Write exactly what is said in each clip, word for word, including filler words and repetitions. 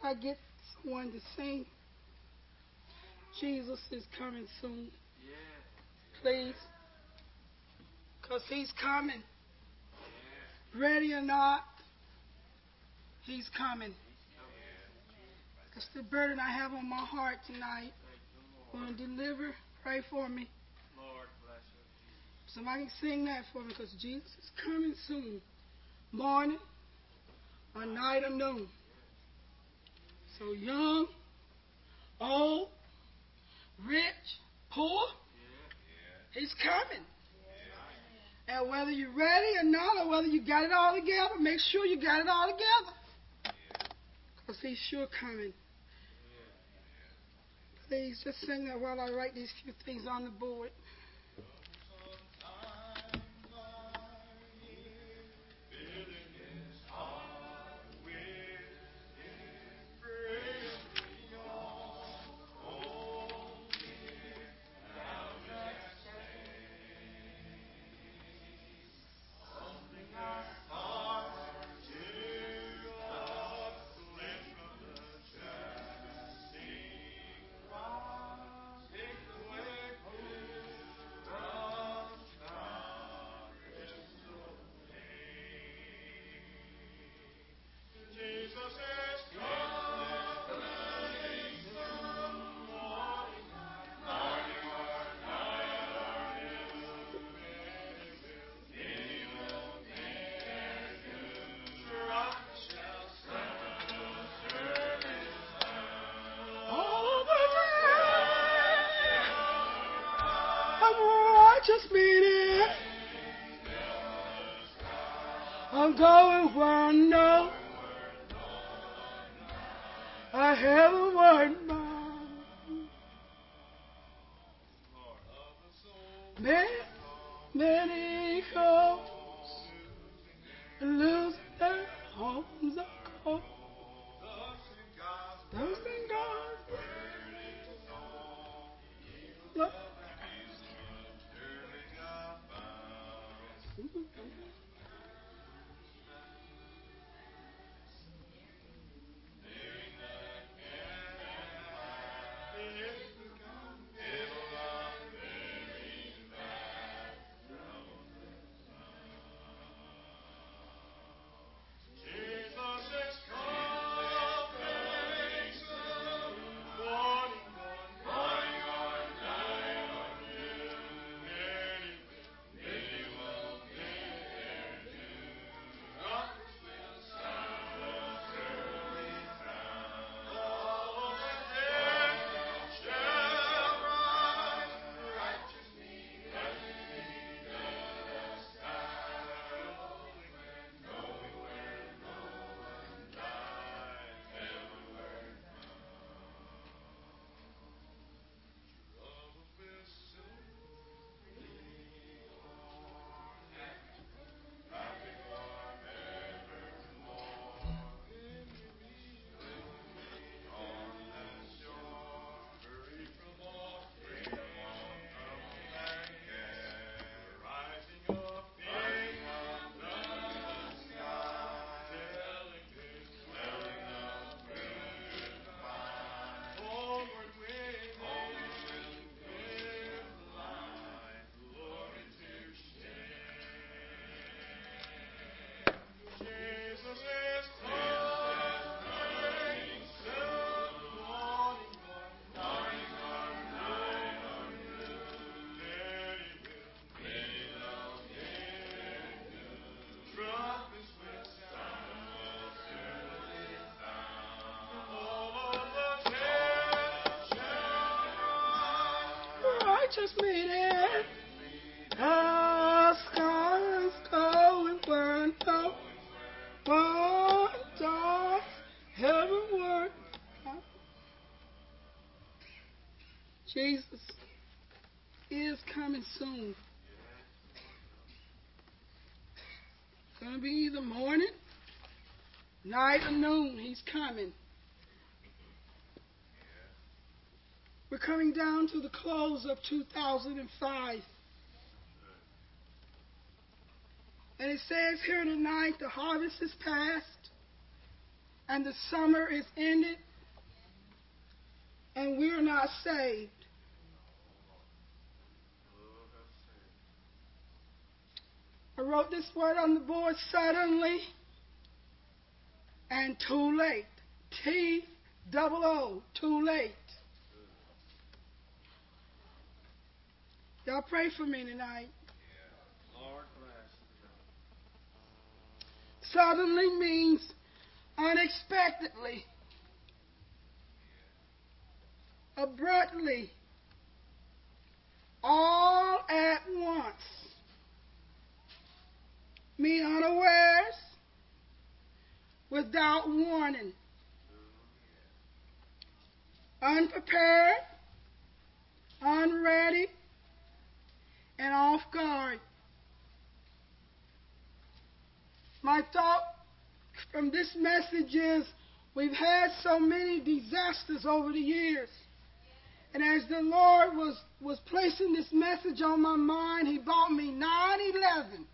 I get someone to sing Jesus is coming soon? Please. Because he's coming. Ready or not, he's coming. That's the burden I have on my heart tonight. Want to deliver? Pray for me. Somebody sing that for me, because Jesus is coming soon. Morning or night or noon. So young, old, rich, poor, he's coming. And whether you're ready or not, or whether you got it all together, make sure you got it all together. Because he's sure coming. Please just sing that while I write these few things on the board. Just meeting. I'm going where I know I have a word bound. Many, many calls and losing their homes are cold. Those in God. Look. Just made it. The sky is going where I know. One does heavenward. Jesus is coming soon. It's going to be either morning, night, or noon. He's coming. We're coming down to the close of two thousand five. And it says here tonight, the harvest is past and the summer is ended, and we're not saved. I wrote this word on the board: suddenly and too late. T double O, too late. Y'all pray for me tonight. Lord bless. Suddenly means unexpectedly, abruptly, all at once. Me unawares, without warning, unprepared, unready, and off guard. My thought from this message is we've had so many disasters over the years. And as the Lord was, was placing this message on my mind, He brought me nine eleven.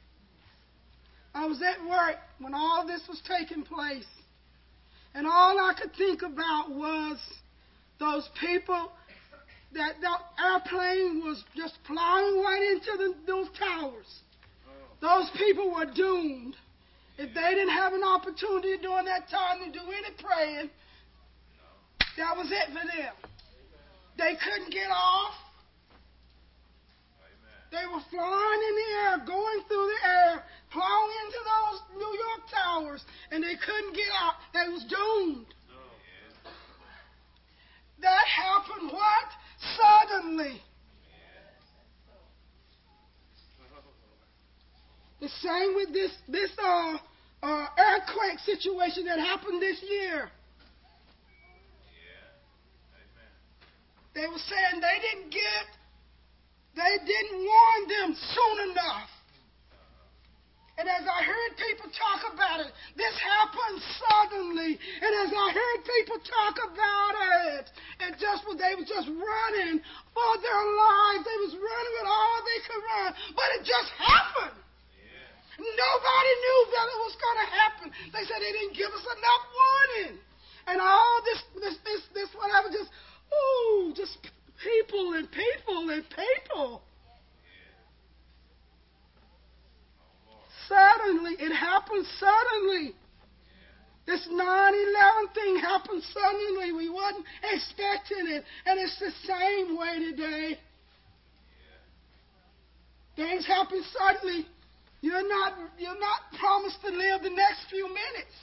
I was at work when all this was taking place. And all I could think about was those people, that that airplane was just plowing right into the, those towers. Those people were doomed. If they didn't have an opportunity during that time to do any praying, that was it for them. They couldn't get off. They were flying in the air, going through the air, plowing into those New York towers, and they couldn't get out. They was doomed. That happened what? Suddenly. The same with this this uh, uh, earthquake situation that happened this year. They were saying they didn't get, they didn't warn them soon enough. And as I heard people talk about it, this happened suddenly. And as I heard people talk about it, it just they were just running for their lives. They was running with all they could run, but it just happened. Nobody knew that it was going to happen. They said they didn't give us enough warning. And all this, this, this, this, whatever, just, ooh, just people and people and people. Suddenly, it happened suddenly. This nine eleven thing happened suddenly. We wasn't expecting it. And it's the same way today. Things happen suddenly. You're not, you're not promised to live the next few minutes.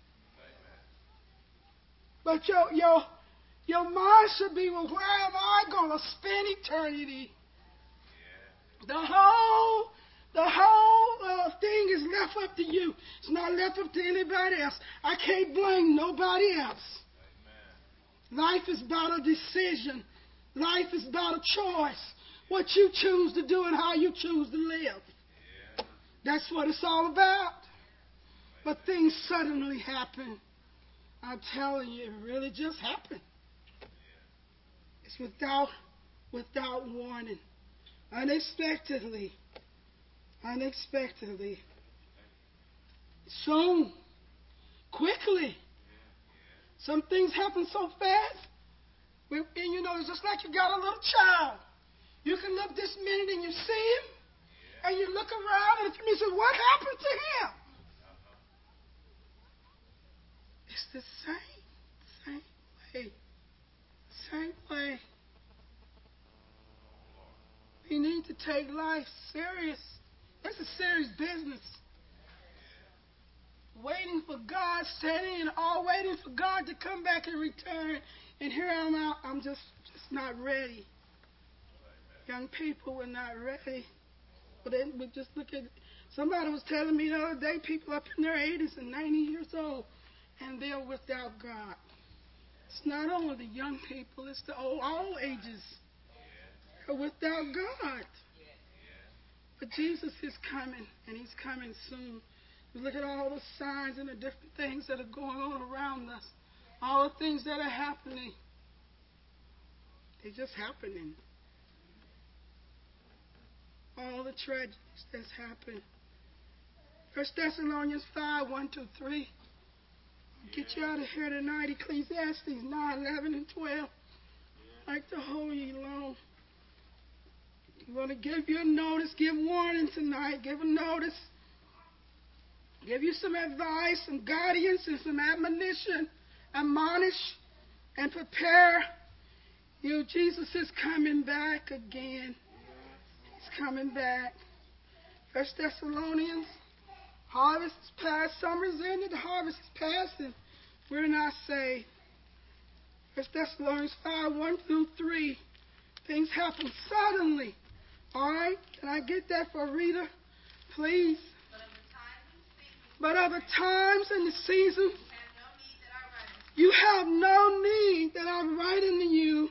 But your, your, your mind should be, well, where am I going to spend eternity? The whole, the whole uh, thing is left up to you. It's not left up to anybody else. I can't blame nobody else. Life is about a decision. Life is about a choice. What you choose to do and how you choose to live. That's what it's all about. But things suddenly happen. I'm telling you, it really just happened. It's without, without warning. Unexpectedly. Unexpectedly. Soon. Quickly. Some things happen so fast. And you know, it's just like you got a little child. You can look this minute and you see him. And you look around and you say, what happened to him? It's the same, same way. Same way. We need to take life serious. This is serious business. Waiting for God, setting and all waiting for God to come back and return. And here I'm out. I'm just, just not ready. Young people were not ready. But then we just look at, somebody was telling me the other day, people up in their eighties and ninety years old, and they're without God. It's not only the young people, it's the old, all ages are without God. But Jesus is coming, and He's coming soon. We look at all the signs and the different things that are going on around us, all the things that are happening. They're just happening. All the tragedies that's happened. First Thessalonians five, one to three. get you out of here tonight. Ecclesiastes nine, eleven, and twelve. I'd like to hold you long. I'm going to give you a notice, give warning tonight, give a notice, give you some advice, some guidance, and some admonition, admonish, and prepare you. Jesus is coming back again. He's coming back. First Thessalonians, harvest is past, summer's ended, the harvest is past, and we're not saved. First Thessalonians five, one through three. Things happen suddenly. All right? Can I get that for a reader? Please. But of the times and the seasons, you have no need that I'm writing to you.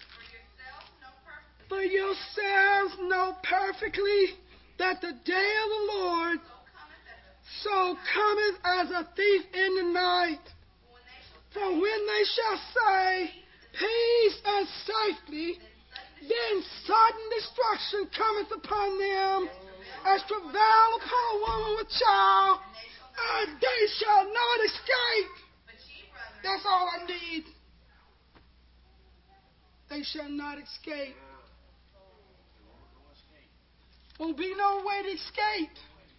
For yourselves know perfectly that the day of the Lord so cometh as a thief in the night. For when they shall say, peace and safety, then sudden destruction cometh upon them, as travail upon a woman with child, and they shall not escape. That's all I need. They shall not escape. Won't be no way to escape.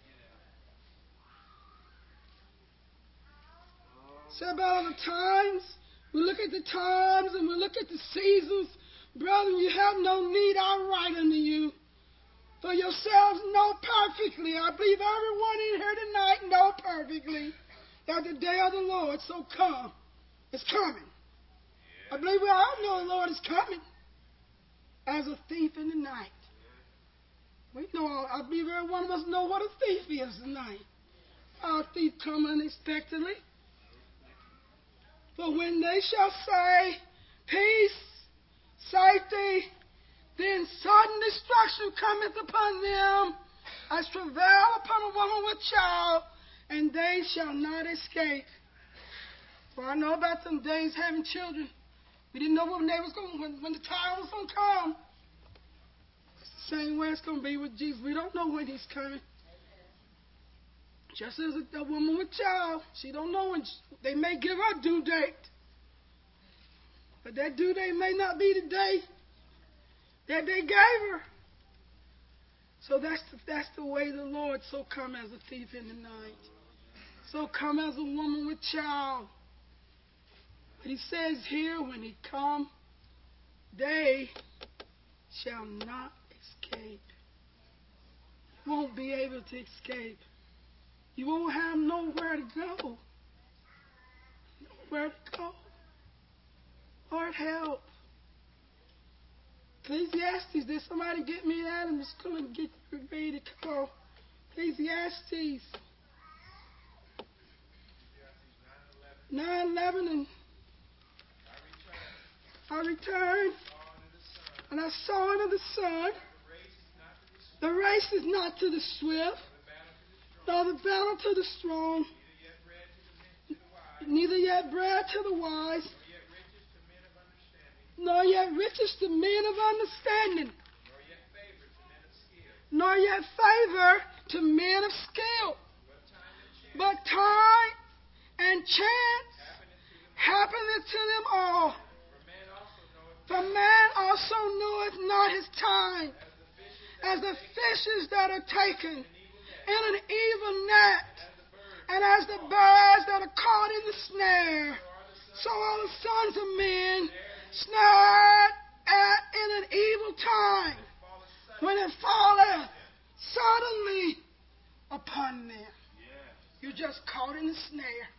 So about the times, we look at the times and we look at the seasons. Brother, you have no need, I write unto you. For yourselves know perfectly, I believe everyone in here tonight know perfectly, that the day of the Lord so come. It's coming. I believe we all know the Lord is coming as a thief in the night. We know, I believe every one of us know what a thief is tonight. Our thief come unexpectedly. But when they shall say, peace, safety, then sudden destruction cometh upon them, as travail upon a woman with child, and they shall not escape. For I know about them days having children. We didn't know when they was going, when, when the time was going to come. It's the same way it's going to be with Jesus. We don't know when he's coming. Just as a, a woman with child, she don't know when she, they may give her a due date. But that due date may not be the day that they gave her. So that's the, that's the way the Lord so come as a thief in the night. So come as a woman with child. But he says here, when he come, they shall not escape. You won't be able to escape. You won't have nowhere to go. Nowhere to go. Lord, help. Ecclesiastes, did somebody get me that? I'm just going to get ready to go. Ecclesiastes nine eleven, and I returned, and I saw under the sun, the race is not to the swift, nor the battle to the strong, neither yet bread to the wise, nor yet riches to men of understanding, nor yet favor to men of skill, but time and chance happeneth to them all. For man also knoweth not his time, as the fishes that are taken in an evil net, and as the birds that are caught in the snare, so are the sons of men snared at in an evil time, when it falleth suddenly upon them. You're just caught in the snare.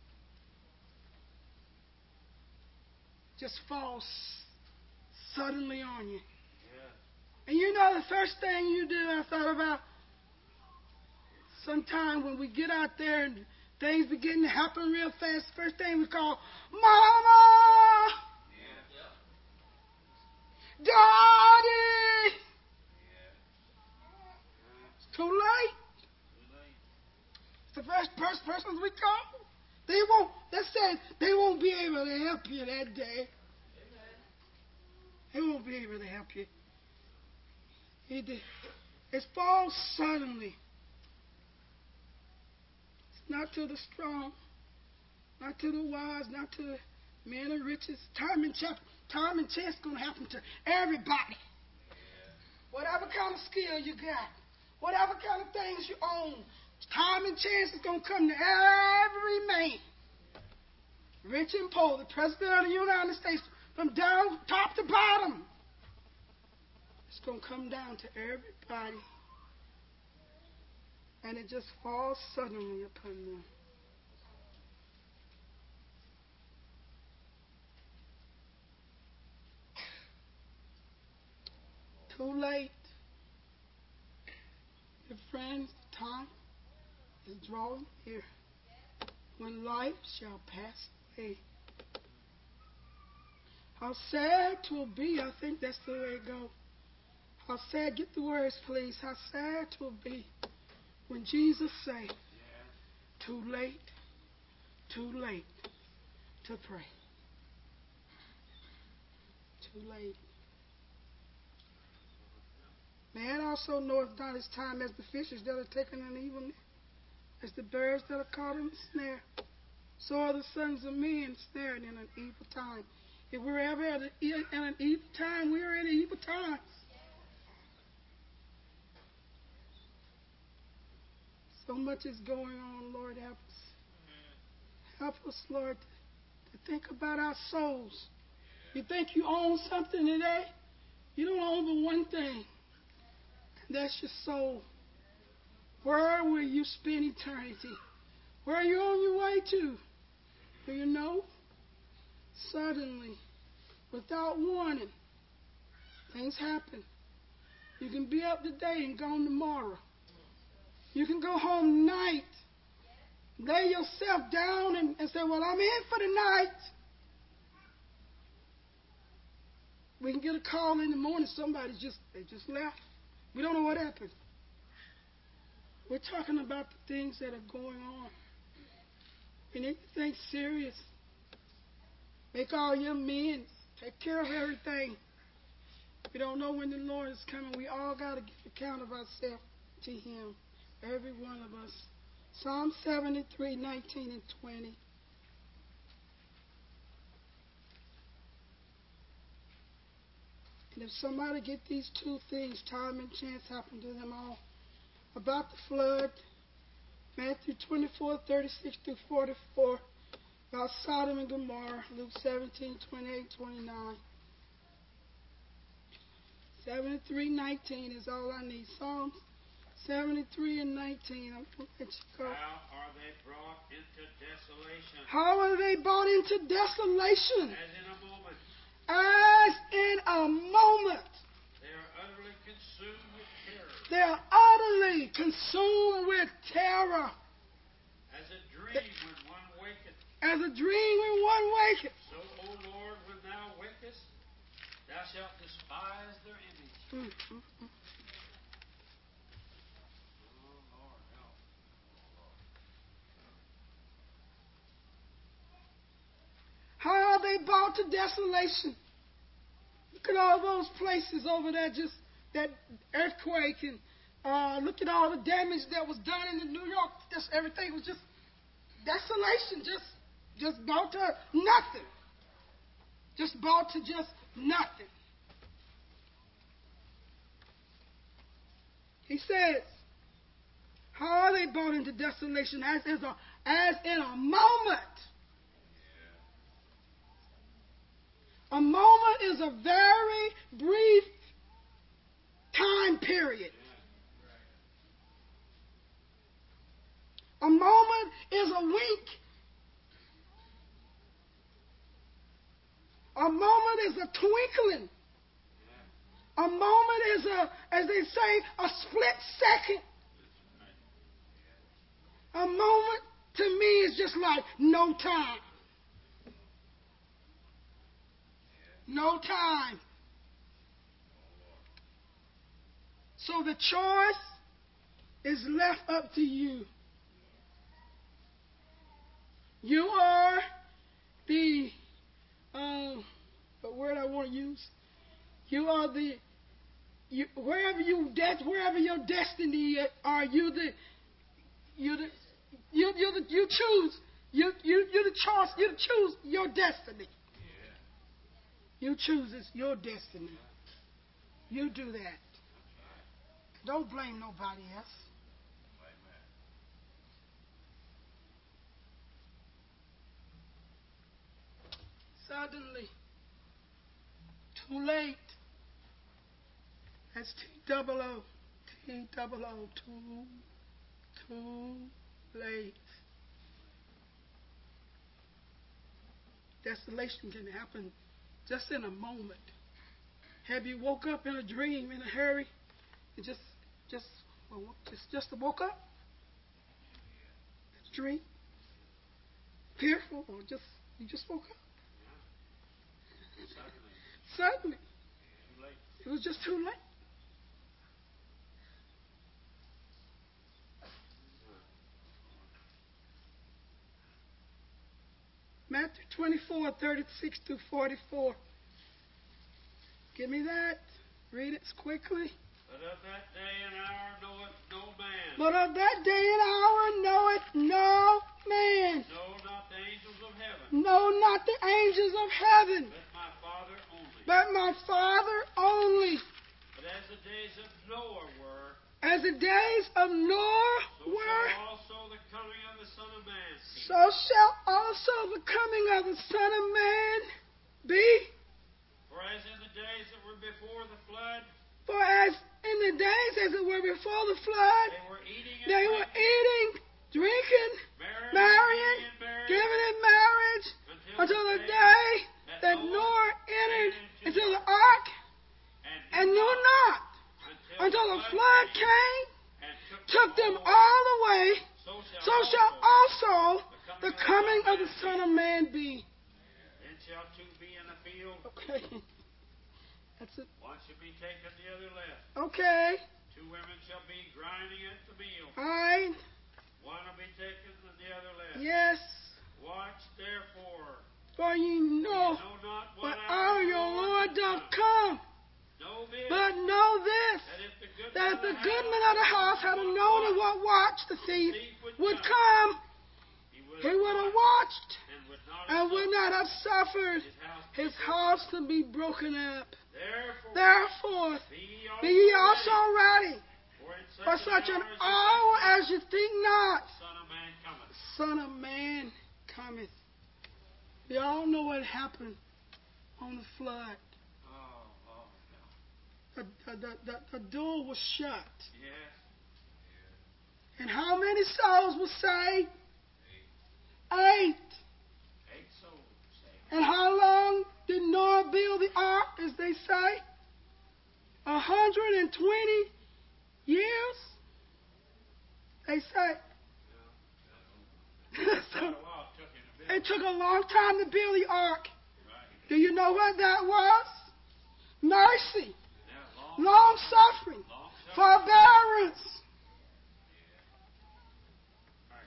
Just falls suddenly on you. And you know the first thing you do, I thought about sometime when we get out there and things begin to happen real fast, first thing we call, Mama! Yeah. Daddy! Yeah. It's too late. It's the first first persons we call. They won't, let's say, they won't be able to help you that day. They won't be able to help you. It, it falls suddenly. It's not to the strong, not to the wise, not to the men of riches. Time and chance, time and chance is going to happen to everybody. Whatever kind of skill you got, whatever kind of things you own, time and chance is going to come to every man. Rich and poor, the President of the United States, from down top to bottom. It's going to come down to everybody. And it just falls suddenly upon them. Too late. Dear friends, time is drawing near when life shall pass away. How sad 'twill be, I think that's the way it goes. How sad, get the words please, how sad 'twill be when Jesus say, too late, too late to pray. Too late. Man also knoweth not his time as the fishes that are taken in evil net, as the birds that are caught in the snare. So are the sons of men snared in an evil time. If we're ever at an, in an evil time, we are in evil times. So much is going on, Lord, help us. Help us, Lord, to think about our souls. You think you own something today? You don't own but one thing. And that's your soul. Where will you spend eternity? Where are you on your way to? Do you know? Suddenly, without warning, things happen. You can be up today and gone tomorrow. You can go home tonight, lay yourself down and, and say, well, I'm in for the night. We can get a call in the morning, somebody just, they just left. We don't know what happened. We're talking about the things that are going on. And anything serious, make all your amends. Take care of everything. We don't know when the Lord is coming. We all got to give account of ourselves to Him. Every one of us. Psalm seventy-three, nineteen and twenty. And if somebody get these two things, time and chance happen to them all. About the flood, Matthew twenty-four, thirty-six through forty-four. About Sodom and Gomorrah, Luke seventeen, twenty-eight, twenty-nine. seventy-three, nineteen is all I need. Psalms seventy-three and nineteen. I'm going to let you go. How are they brought into desolation? How are they brought into desolation? As in a moment. As in a moment. They are utterly consumed with terror. They are utterly consumed with terror. As a dream when one waketh. As a dream when one waketh. So, O Lord, when thou wakest, thou shalt despise their image. Mm-hmm. Oh, Lord, help. How are they brought to desolation? Look at all those places over there, just that earthquake, and uh, look at all the damage that was done in New York. Just everything was just desolation, just just brought to nothing. Just brought to just nothing. He says, how are they brought into desolation? As, as, a, as in a moment. A moment is a very brief time period. A moment is a wink. A moment is a twinkling. A moment is a, as they say, a split second. A moment to me is just like no time. No time. So the choice is left up to you. You are the, um, what word I want to use? You are the, you, wherever you, de- wherever your destiny are, you the, you the, you you the, you choose You you you the choice. You choose your destiny. You choose it's your destiny. You do that. Don't blame nobody else. Suddenly, too late. That's T double O. T double O. Too, too late. Desolation can happen just in a moment. Have you woke up in a dream in a hurry and just, just, well, just, just woke up? It's a dream. Fearful, or just you just woke up? Suddenly. It was just too late. Matthew twenty-four, thirty-six through forty-four. Give me that. Read it quickly. But of that day and hour knoweth no man. But of that day and hour knoweth no man. No, not the angels of heaven. No, not the angels of heaven. But my Father only. But my Father only. But as the days of Noah were, As the days of Noah so were, shall also the coming of the Son of Man be. so shall also the coming of the Son of Man be. For as in the days that were before the flood, For as in the days as it were before the flood, they were eating and they were drinking, eating, drinking, marrying, marrying, and marrying, giving in marriage, until the day that Noah entered into the ark, and knew not until the flood came, took them all away. So shall also the coming of the Son of Man be. Then shall two be in the field, Okay. That's it. one shall be taken, the other left. Okay. Two women shall be grinding at the mill, All right. one will be taken, and the other left. Yes. Watch therefore, For ye know know not what what hour your Lord doth come. Know this, But know this, that if the goodman that of if the the goodman house of the house had known at what watch the thief would come, he he would have watched and would not and have would not have suffered his his house to be broken up. Therefore, Therefore, be be ye also ye also ready, ready, for such an hour as you think not. the Son of Man cometh. The Son of Man cometh. We all know what happened on the flood. Oh, oh, The, the, the, the door was shut. yes. And how many souls were saved? Eight. Eight souls saved. And how long did Noah build the ark, as they say? A hundred and twenty years, they say. So, Quite a while it took him to build. it took a long time to build the ark. Right. Do you know what that was? Mercy, Yeah, long, long suffering, long suffering. forbearance. Right.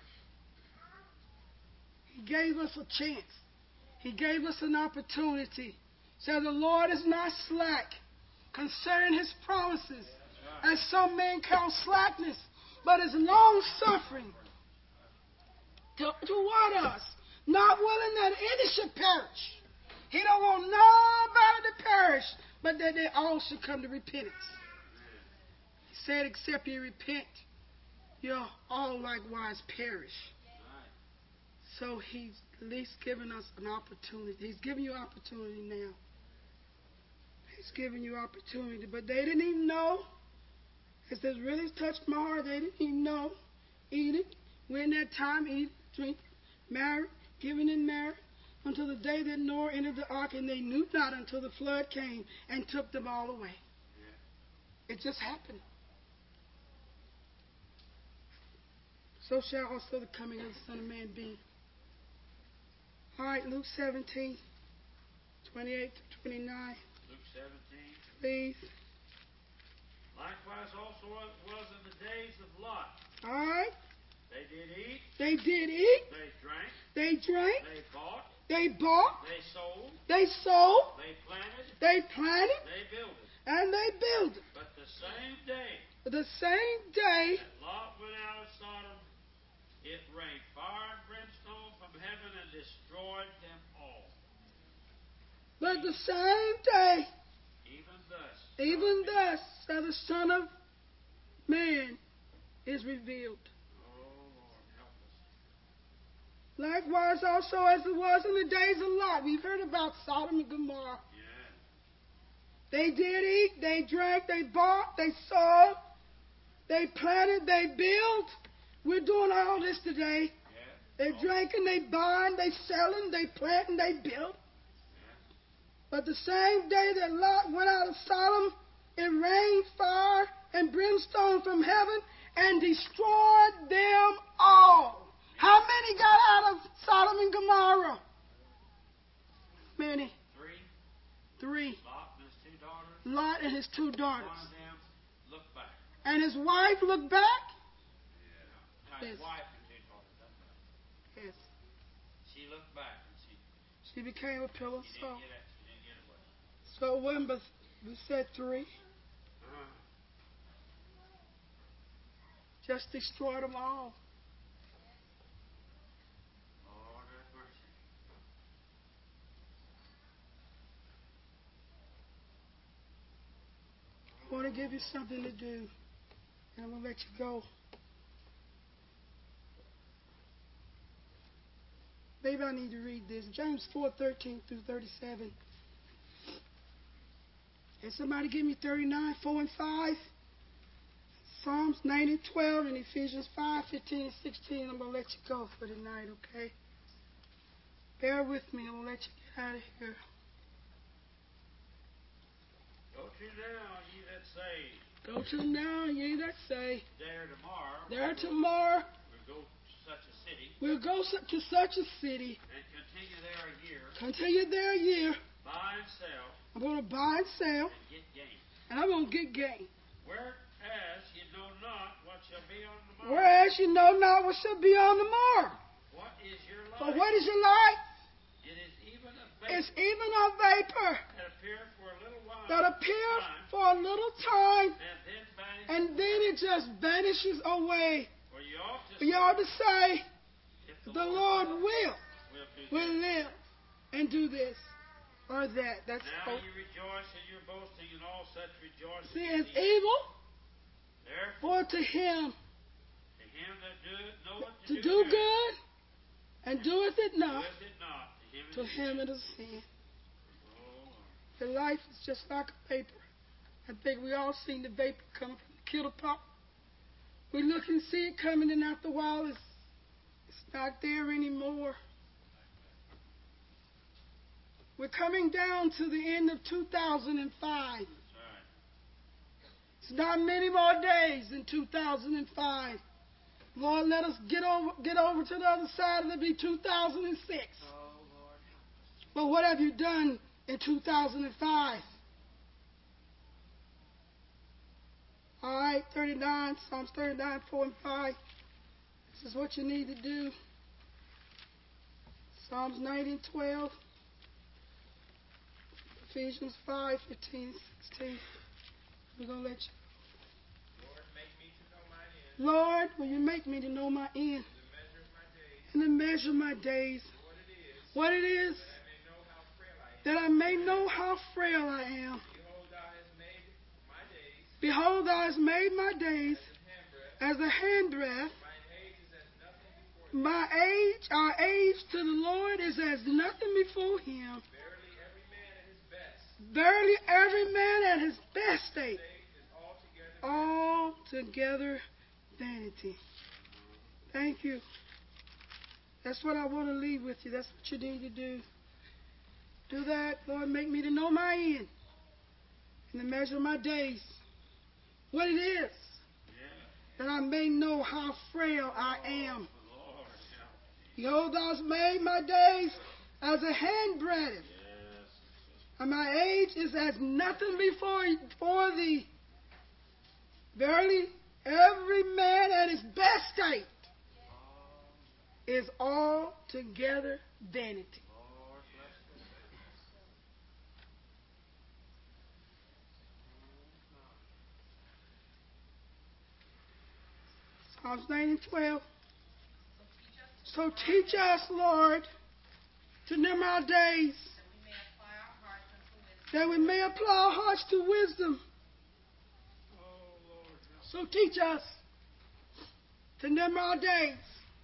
He gave us a chance. He gave us an opportunity. So the Lord is not slack concerning his promises, Right. as some men count slackness, but is long suffering to, toward us, not willing that any should perish. He don't want nobody to perish, but that they all should come to repentance. He said, except ye repent, you'll all likewise perish. Right. So he's at least given us an opportunity. He's giving you opportunity now. He's giving you opportunity. But they didn't even know. It says, really touched my heart. They didn't even know. Eating. We're in that time, eating, drinking, married, giving in marriage, until the day that Noah entered the ark, and they knew not until the flood came and took them all away. Yeah. It just happened. So shall also the coming of the Son of Man be. All right, Luke seventeen, twenty-eight to twenty-nine, Luke seventeen. please. Likewise also it was in the days of Lot. All right. They did eat, They did eat. they drank, They drank. they bought, They bought. they sold, They sold. they planted, They planted. they builded. And they built. But the same day The same day that Lot went out of Sodom it rained fire and brimstone from heaven and destroyed them all. But the same day, Even thus, even thus, shall the Son of Man is revealed. oh Lord, help us. Likewise also as it was in the days of Lot. We've heard about Sodom and Gomorrah. Yeah. They did eat, they drank, they bought, they sold, they planted, they built. We're doing all this today. Yeah. They Oh, drinking, they buying, they selling, they planting, they built. yeah. But the same day that Lot went out of Sodom, it rained fire and brimstone from heaven and destroyed them all. How many got out of Sodom and Gomorrah? Many. Three. Three. Lot and his two daughters. Lot and his two One daughters. of them looked back. And his wife looked back? Yeah. Now, his Yes. wife and two daughters. That's right. Yes. She looked back and she, She became a pillar of she salt. didn't get it. She didn't get away. So when but we said three, Uh, just destroyed them all. Lord have mercy. I want to give you something to do, and I'm going to let you go. Maybe I need to read this. James four thirteen through thirty-seven. And somebody give me thirty-nine, four and five. Psalms ninety, twelve, and Ephesians five, fifteen and sixteen. I'm going to let you go for tonight, okay? Bear with me. I'm going to let you get out of here. Go to now, ye that say, Go to now, ye that say, there tomorrow. there we'll go- tomorrow We'll go to such a city we'll go su- to such a city, and continue there a year, continue there a year. buy and sell, I'm going to buy and sell, and get gain. and I'm going to get gain. Whereas ye know not what shall be on the morrow. Whereas you know not what shall be on the morrow. What is your life? For what is your life? It is even a It's vapor even a vapor that appeareth for a little while, that appears time, for a little time, and then vanishes. and then it just vanishes away. For you ought to You ought to say, if the Lord will, will do will this. live and do this or that. That's Now all. you rejoice in your boasting, and all such rejoicing. See, in it's these. evil Therefore, for to him to him that doeth, knoweth to do good and doeth it not. doeth it not, To to him him it is sin. Oh, The life is just like a vapor. I think we all seen the vapor coming from the kettle pot. We look and see it coming, and after a while, it's, it's not there anymore. We're coming down to the end of two thousand five. that's right. It's not many more days in two thousand five. Lord, let us get over, get over to the other side, and it'll be two thousand six. Oh, Lord. But what have you done in two thousand five? All right, thirty-nine, Psalms thirty-nine, four and five. This is what you need to do. Psalms ninety and twelve. Ephesians five, fifteen, sixteen. We're going to let you. Lord, make me to know my end, Lord, will you make me to know my end the measure of my days, and to measure my days, what it is, what it is, that I may know how frail I am. that I may know how frail I am. Behold, thou hast made my days Behold, thou hast made my days as a handbreadth. as a handbreadth. Mine age is as nothing before thee. My age, our age to the Lord is as nothing before him. Verily, every man at his best Verily, every man at his best state, state is altogether altogether vanity. Thank you. That's what I want to leave with you. That's what you need to do. Do that, Lord, make me to know my end and to measure my days. What it is, Yeah. that I may know how frail I am. Lord, help me. Behold, thou hast made my days as a handbreadth, Yes. and my age is as nothing before, before thee. Verily, every man at his best state is altogether vanity. Lord, bless them. Psalms ninety, twelve. So teach us, Lord, to number our days, that we may apply our hearts to wisdom. So teach us to number our days,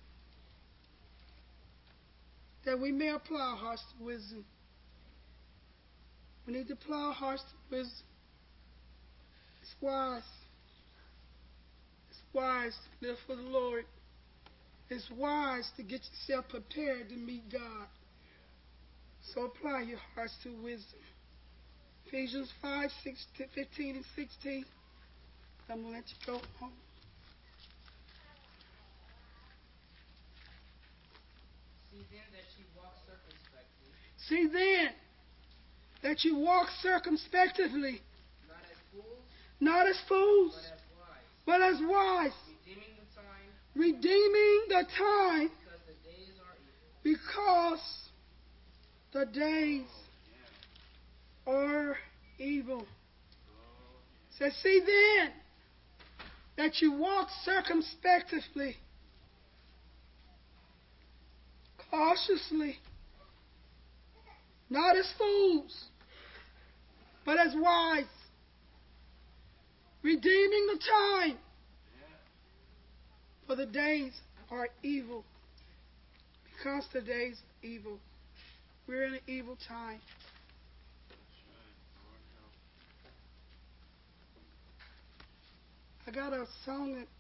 that we may apply our hearts to wisdom. We need to apply our hearts to wisdom. It's wise. It's wise to live for the Lord. It's wise to get yourself prepared to meet God. So apply your hearts to wisdom. Ephesians five, six, fifteen, and sixteen. I'm going to let you go home. See then that you walk circumspectly. See then that you walk circumspectly, Not as fools, not as fools, but as wise, but as wise, redeeming the time, redeeming the time, because the days are evil. because the days are evil. So see then that you walk circumspectly, cautiously, not as fools, but as wise, redeeming the time, for the days are evil. Because the days are evil. We're in an evil time. I got a song that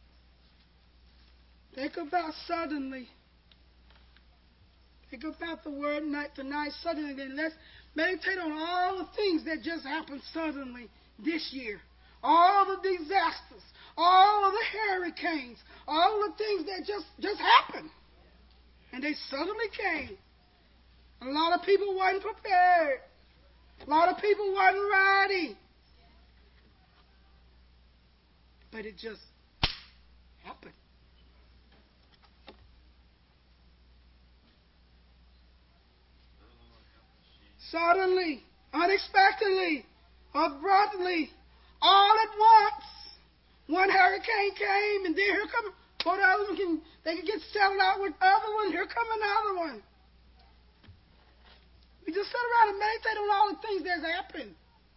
think about suddenly. Think about the word night tonight suddenly. Then let's meditate on all the things that just happened suddenly this year. All the disasters, all of the hurricanes, all the things that just, just happened. And they suddenly came. A lot of people weren't prepared. A lot of people weren't ready. But it just happened. Suddenly, unexpectedly, abruptly, all at once. One hurricane came, and then here come, or the other one can, they can get settled out with the other one. Here come another one. We just sit around and meditate on all the things that's happened.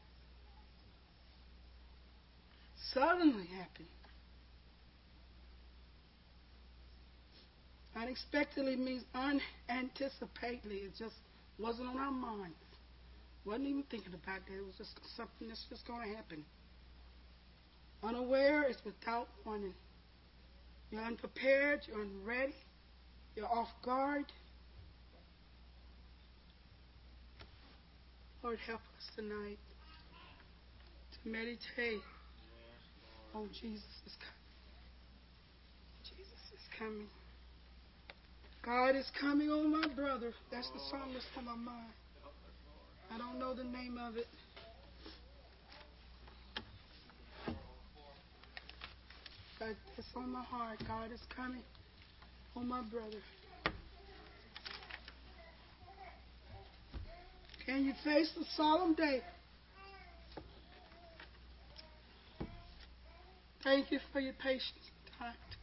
Suddenly happened. Unexpectedly means unanticipatedly. It just wasn't on our minds. Wasn't even thinking about that. It was just something that's just going to happen. Unaware is without warning. You're unprepared. You're unready. You're off guard. Lord, help us tonight to meditate on Jesus is coming. Jesus is coming. God is coming on my brother. That's the song that's on my mind. I don't know the name of it. But it's on my heart. God is coming on my brother. Can you face the solemn day? Thank you for your patience and time.